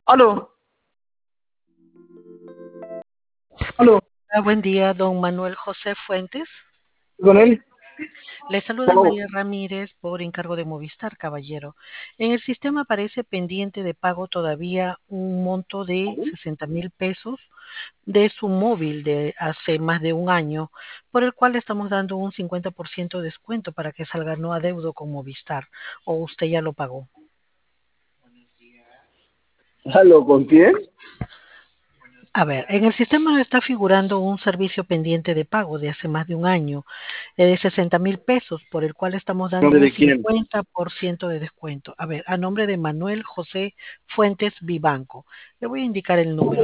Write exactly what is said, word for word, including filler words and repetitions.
Aló, aló, Hola, buen día, don Manuel José Fuentes. con él. Le saluda Aló. María Ramírez por encargo de Movistar, caballero. En el sistema aparece pendiente de pago todavía un monto de sesenta mil pesos de su móvil de hace más de un año, por el cual le estamos dando un cincuenta por ciento de descuento para que salga no adeudo con Movistar. ¿O usted ya lo pagó? Aló, ¿con quién? A ver, en el sistema no está figurando un servicio pendiente de pago de hace más de un año, eh, de sesenta mil pesos, por el cual estamos dando ¿Nombre un de quién? cincuenta por ciento de descuento. A ver, a nombre de Manuel José Fuentes Vivanco. Le voy a indicar el número.